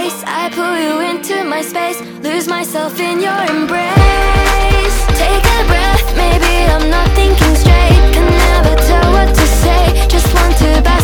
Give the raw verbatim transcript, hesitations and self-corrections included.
face. I pull you into my space, lose myself in your embrace. Take a breath, maybe I'm not thinking straight. Can never tell what to say, just want to back